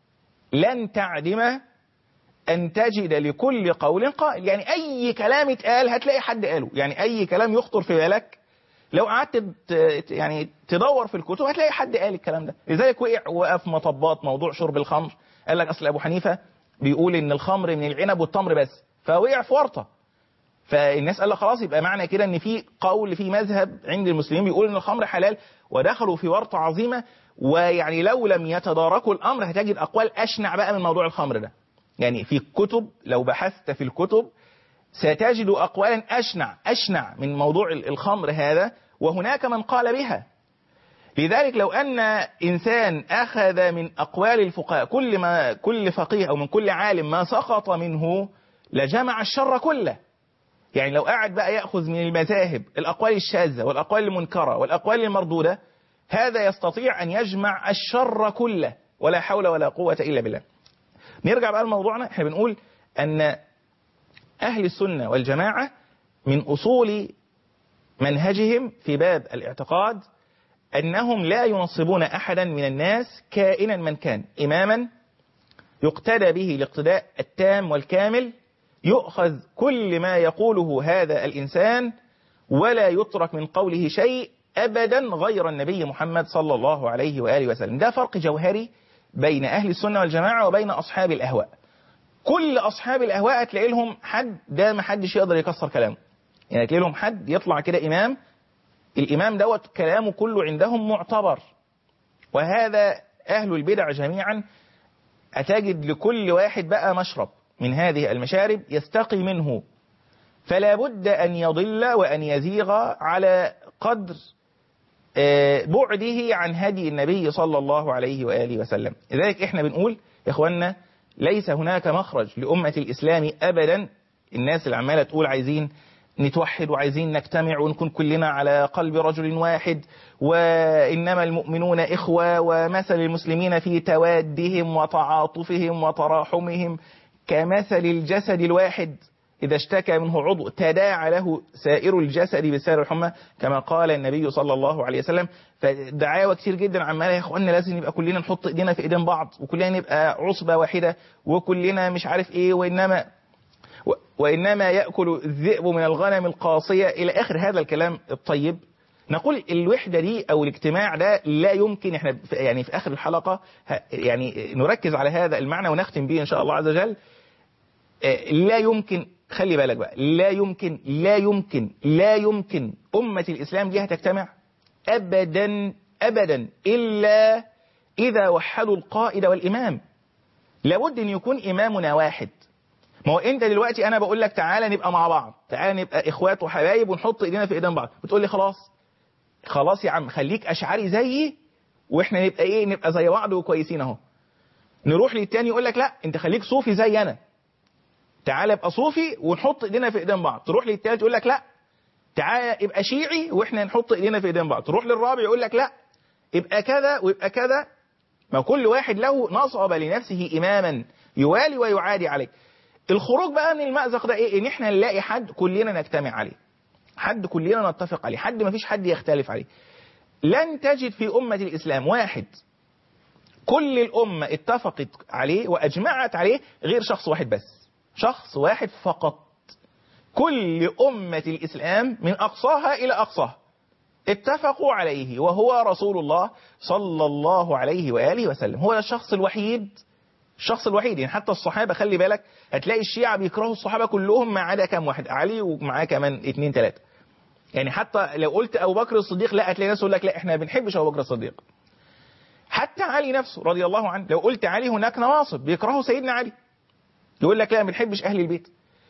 لن تعدم أن تجد لكل قول قائل. يعني أي كلام اتقال هتلاقي حد قاله، يعني أي كلام يخطر في بالك لو قعدت يعني تدور في الكتب هتلاقي حد قال الكلام ده. لذلك وقع وقف مطبات موضوع شرب الخمر، قال لك أصل أبو حنيفة بيقول إن الخمر من العنب والتمر بس، فوقع في ورطة. فالناس قال لك خلاص يبقى معنى كده ان في قول في مذهب عند المسلمين بيقول ان الخمر حلال، ودخلوا في ورطة عظيمة. ويعني لو لم يتداركوا الامر هتجد اقوال اشنع بقى من موضوع الخمر ده. يعني في الكتب لو بحثت في الكتب ستجد اقوالا اشنع اشنع من موضوع الخمر هذا، وهناك من قال بها. لذلك لو ان انسان اخذ من اقوال الفقهاء كل ما كل فقيه او من كل عالم ما سقط منه لجمع الشر كله. يعني لو قاعد بقى يأخذ من المذاهب الأقوال الشاذة والأقوال المنكرة والأقوال المردودة، هذا يستطيع أن يجمع الشر كله، ولا حول ولا قوة إلا بالله. نرجع بقى لموضوعنا. احنا بنقول أن أهل السنة والجماعة من أصول منهجهم في باب الاعتقاد أنهم لا ينصبون أحدا من الناس كائنا من كان إماما يقتدى به الاقتداء التام والكامل، يؤخذ كل ما يقوله هذا الإنسان ولا يترك من قوله شيء أبدا غير النبي محمد صلى الله عليه وآله وسلم. ده فرق جوهري بين أهل السنة والجماعة وبين أصحاب الأهواء. كل أصحاب الأهواء تلاقي لهم حد ده ما حدش يقدر يكسر كلامه، يعني تلاقي لهم حد يطلع كده إمام، الإمام دوت كلامه كله عندهم معتبر. وهذا أهل البدع جميعا أتجد لكل واحد بقى مشرب من هذه المشارب يستقي منه، فلا بد أن يضل وأن يزيغ على قدر بعده عن هدي النبي صلى الله عليه وآله وسلم. لذلك إحنا بنقول يا إخوانا ليس هناك مخرج لأمة الإسلام أبدا. الناس اللي عمالة تقول عايزين نتوحد وعايزين نجتمع ونكون كلنا على قلب رجل واحد، وإنما المؤمنون إخوة، ومثل المسلمين في توادهم وتعاطفهم وتراحمهم كمثل الجسد الواحد إذا اشتكى منه عضو تداعى له سائر الجسد بسائر الحمى، كما قال النبي صلى الله عليه وسلم. فدعاوى كتير جدا عمالة يا اخوانا لازم نبقى كلنا نحط ايدينا في ايدين بعض، وكلنا نبقى عصبة واحدة، وكلنا مش عارف ايه، وإنما وإنما يأكل الذئب من الغنم القاصية إلى آخر هذا الكلام الطيب. نقول الوحدة دي أو الاجتماع ده لا يمكن، احنا يعني في آخر الحلقة يعني نركز على هذا المعنى ونختم به إن شاء الله عز وجل. لا يمكن، خلي بالك بقى، لا يمكن لا يمكن لا يمكن أمة الإسلام دي هتجتمع أبدا أبدا إلا إذا وحدوا القائد والإمام. لابد أن يكون إمامنا واحد. ما هو أنت دلوقتي أنا بقول لك تعالى نبقى مع بعض، تعالى نبقى إخوات وحبايب ونحط إيدينا في إيدين بعض، بتقول لي خلاص خلاص يا عم خليك أشعري زيي وإحنا نبقى إيه، نبقى زي بعض وكويسين أهو. نروح للتاني يقول لك لا أنت خليك صوفي زي أنا، تعالى ابقى صوفي ونحط ايدينا في ايدين بعض. تروح للثالث يقول لك لا تعالى ابقى شيعي واحنا نحط ايدينا في ايدين بعض. تروح للرابع يقول لك لا ابقى كذا ويبقى كذا. ما كل واحد له نصب لنفسه إماما يوالي ويعادي عليه. الخروج بقى من المأزق ده إيه؟ إن إحنا نلاقي حد كلنا نجتمع عليه، حد كلنا نتفق عليه، حد ما فيش حد يختلف عليه. لن تجد في أمة الإسلام واحد كل الأمة اتفقت عليه وأجمعت عليه غير شخص واحد بس، شخص واحد فقط. كل أمة الإسلام من أقصاها إلى أقصاها اتفقوا عليه، وهو رسول الله صلى الله عليه وآله وسلم. هو الشخص الوحيد، الشخص الوحيد. يعني حتى الصحابة خلي بالك، هتلاقي الشيعة بيكرهوا الصحابة كلهم ما عدا كام واحد، علي ومعاه كمان اتنين تلاتة. يعني حتى لو قلت أبو بكر الصديق لا، هتلاقي ناس يقول لك لا احنا ما بنحبش أبو بكر الصديق. حتى علي نفسه رضي الله عنه، لو قلت علي هناك نواصب بيكرهوا سيدنا علي، يقول لك لا ما بنحبش أهل البيت.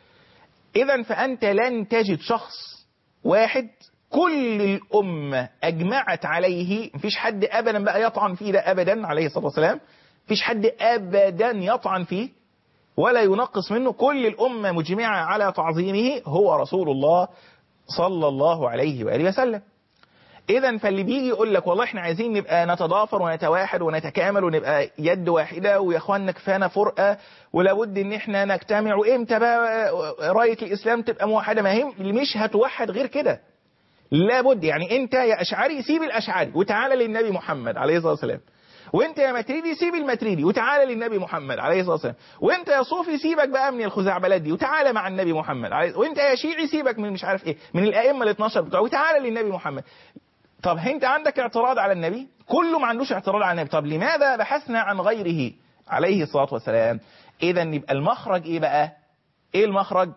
إذا فأنت لن تجد شخص واحد كل الأمة أجمعت عليه، مفيش حد أبدا بقى يطعن فيه ده أبدا عليه الصلاة والسلام، مفيش حد أبدا يطعن فيه ولا ينقص منه، كل الأمة مجمعة على تعظيمه، هو رسول الله صلى الله عليه وآله وسلم. إذا فاللي بيجي يقول لك والله احنا عايزين نبقى نتضافر ونتواحد ونتكامل ونبقى يد واحدة، ويا اخوانا كفانا فرقة ولابد ان احنا نجتمع، وامتى بقى راية الإسلام تبقى موحدة؟ ما هي مش هتوحد غير كده، لابد. يعني انت يا أشعري سيب الأشعري وتعالى للنبي محمد عليه الصلاة والسلام، وانت يا متريدي سيب المتريدي وتعالى للنبي محمد عليه الصلاة والسلام، وانت يا صوفي سيبك بقى من الخزعبلات دي وتعالى مع النبي محمد عليه، وانت يا شيعي سيبك من مش عارف ايه من الأئمة الاثناشر بتوع وتعالى للنبي محمد. طب انت عندك اعتراض على النبي؟ كله ما عندوش اعتراض على النبي. طب لماذا بحثنا عن غيره عليه الصلاة والسلام؟ اذا يبقى المخرج ايه بقى؟ ايه المخرج؟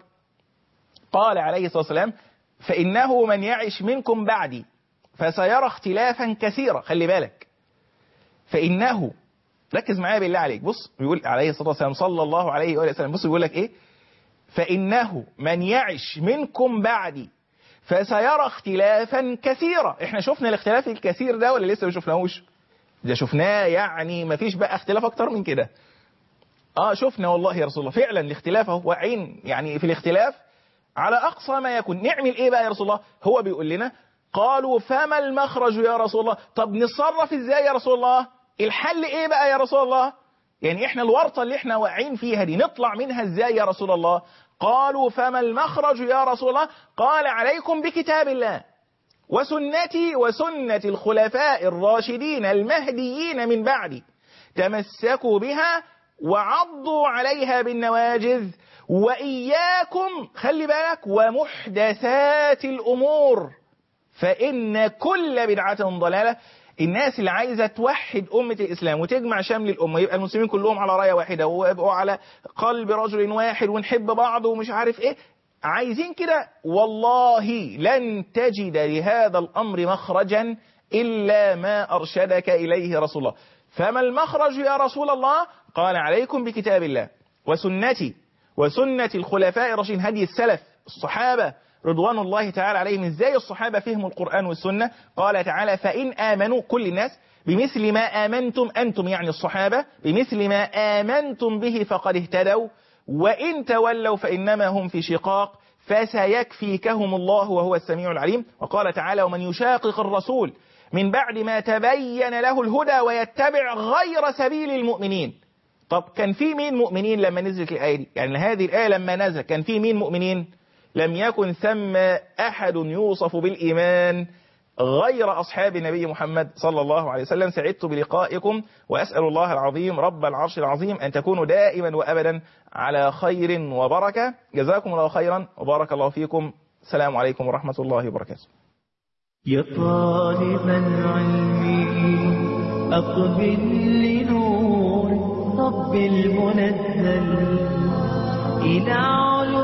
قال عليه الصلاة والسلام فإنه من يعش منكم بعدي فسيرى اختلافا كثيرا. خلي بالك، فإنه، ركز معايا بالله عليك، بص بيقول عليه الصلاة والسلام صلى الله عليه وآله وسلم، بص بيقول لك ايه؟ فإنه من يعش منكم بعدي فسيرى اختلافا كثيرا. احنا شفنا الاختلاف الكثير ده ولا لسه ما شفناهوش؟ ده شفناه، يعني ما فيش بقى اختلاف اكتر من كده. اه شفنا والله يا رسول الله فعلا الاختلاف اهو، واقعين يعني في الاختلاف على اقصى ما يكون. نعمل ايه بقى يا رسول الله؟ هو بيقول لنا قالوا فما المخرج يا رسول الله؟ طب نتصرف ازاي يا رسول الله؟ الحل ايه بقى يا رسول الله؟ يعني احنا الورطة اللي احنا واقعين فيها دي نطلع منها ازاي يا رسول الله؟ قالوا فما المخرج يا رسول الله؟ قال عليكم بكتاب الله وسنتي وسنة الخلفاء الراشدين المهديين من بعدي، تمسكوا بها وعضوا عليها بالنواجذ، وإياكم خلي بالك ومحدثات الأمور فإن كل بدعة ضلالة. الناس اللي عايزة توحد أمة الإسلام وتجمع شمل الأمة، يبقى المسلمين كلهم على راية واحدة ويبقوا على قلب رجل واحد ونحب بعض ومش عارف إيه، عايزين كده، والله لن تجد لهذا الأمر مخرجا إلا ما أرشدك إليه رسول الله. فما المخرج يا رسول الله؟ قال عليكم بكتاب الله وسنتي وسنة الخلفاء الراشدين، هدي السلف الصحابة رضوان الله تعالى عليهم. ازاي الصحابة فهموا القرآن والسنة؟ قال تعالى فإن آمنوا، كل الناس، بمثل ما آمنتم أنتم يعني الصحابة، بمثل ما آمنتم به فقد اهتدوا، وإن تولوا فإنما هم في شقاق فسيكفيكهم الله وهو السميع العليم. وقال تعالى ومن يشاقق الرسول من بعد ما تبين له الهدى ويتبع غير سبيل المؤمنين. طب كان في مين مؤمنين لما نزلت الآية دي؟ يعني هذه الآية لما نزلت كان في مين مؤمنين؟ لم يكن ثم أحد يوصف بالإيمان غير أصحاب النبي محمد صلى الله عليه وسلم. سعدت بلقائكم وأسأل الله العظيم رب العرش العظيم أن تكونوا دائما وأبدا على خير وبركة. جزاكم الله خيرا وبارك الله فيكم. السلام عليكم ورحمة الله وبركاته. يا طالب العلم أقبل لنور رب المنزل إلى علو